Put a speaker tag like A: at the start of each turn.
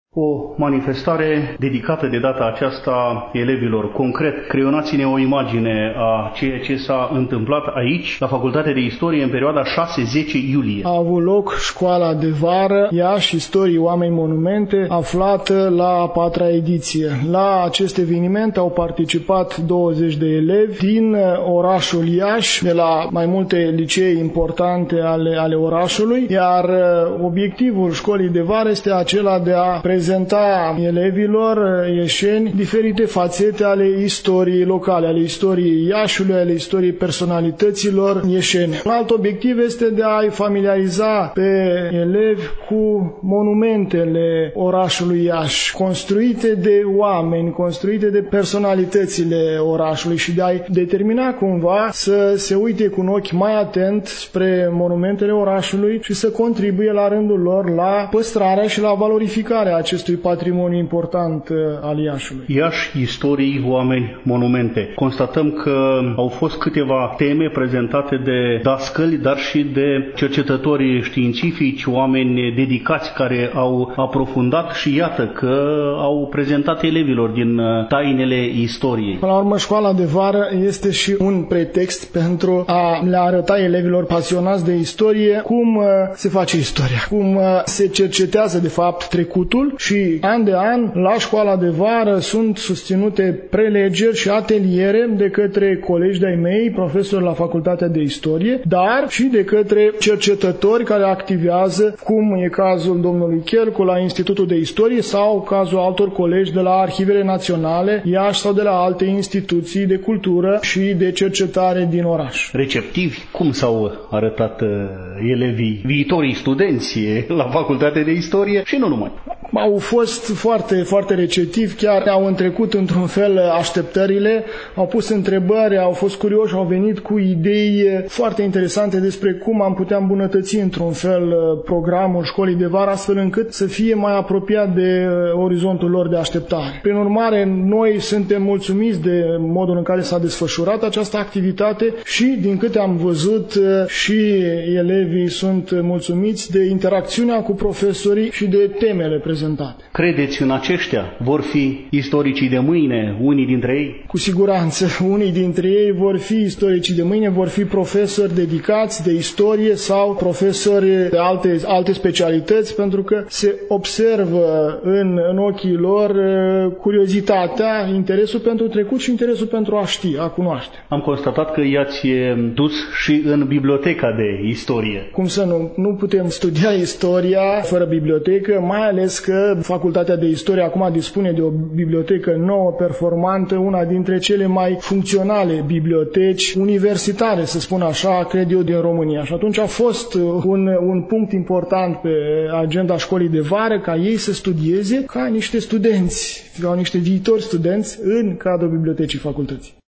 A: O manifestare dedicată de data aceasta elevilor. Concret, creionați-ne o imagine a ceea ce s-a întâmplat aici, la Facultatea de Istorie, în perioada 6-10 iulie.
B: A avut loc școala de vară Iași, Istorie, Oameni, Monumente, aflată la a 4-a ediție. La acest eveniment au participat 20 de elevi din orașul Iași, de la mai multe licee importante ale orașului, iar obiectivul școlii de vară este acela de a prezenta elevilor ieșeni diferite fațete ale istoriei locale, ale istoriei Iașiului, ale istoriei personalităților ieșene. Un alt obiectiv este de a-i familiariza pe elevi cu monumentele orașului Iași, construite de oameni, construite de personalitățile orașului și de a-i determina cumva să se uite cu un ochi mai atent spre monumentele orașului și să contribuie la rândul lor la păstrarea și la valorificarea acestui patrimoniu important al Iașiului.
A: Iași, Istorii, Oameni, Monumente. Constatăm că au fost câteva teme prezentate de dascăli, dar și de cercetători științifici, oameni dedicați care au aprofundat și iată că au prezentat elevilor din tainele istoriei.
B: Până la urmă, școala de vară este și un pretext pentru a le arăta elevilor pasionați de istorie cum se face istoria, cum se cercetează de fapt trecutul și an de an la școala de vară sunt susținute prelegeri și ateliere de către colegi de-ai mei, profesori la Facultatea de Istorie, dar și de către cercetători care activează, cum e cazul domnului Chelcu la Institutul de Istorie sau cazul altor colegi de la Arhivele Naționale Iași sau de la alte instituții de cultură și de cercetare din oraș.
A: Receptivi, cum s-au arătat elevii, viitorii studenți la Facultatea de Istorie și nu numai?
B: Au fost foarte, foarte receptivi, chiar au întrecut într-un fel așteptările, au pus întrebări, au fost curioși, au venit cu idei foarte interesante despre cum am putea îmbunătăți într-un fel programul școlii de vară, astfel încât să fie mai apropiat de orizontul lor de așteptare. Prin urmare, noi suntem mulțumiți de modul în care s-a desfășurat această activitate și, din câte am văzut, și elevii sunt mulțumiți de interacțiunea cu profesorii și de temele prezentate.
A: Credeți în aceștia? Vor fi istoricii de mâine, unii dintre ei?
B: Cu siguranță, unii dintre ei vor fi istoricii de mâine, vor fi profesori dedicați de istorie sau profesori de alte specialități, pentru că se observă în ochii lor curiozitatea, interesul pentru trecut și interesul pentru a ști, a cunoaște.
A: Am constatat că i-ați dus și în biblioteca de istorie.
B: Cum să nu? Nu putem studia istoria fără bibliotecă, mai ales că Facultatea de Istorie acum dispune de o bibliotecă nouă, performantă, una dintre cele mai funcționale biblioteci universitare, să spun așa, cred eu, din România. Și atunci a fost un punct important pe agenda școlii de vară ca ei să studieze ca niște studenți, ca niște viitori studenți în cadrul bibliotecii facultății.